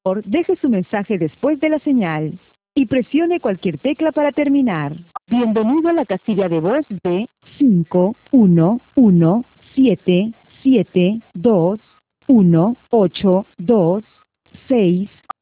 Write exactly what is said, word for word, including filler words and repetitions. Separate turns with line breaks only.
Por favor, deje su mensaje después de la señal y presione cualquier tecla para terminar. Bienvenido a la casilla de voz de cinco uno uno siete siete dos uno ocho dos seis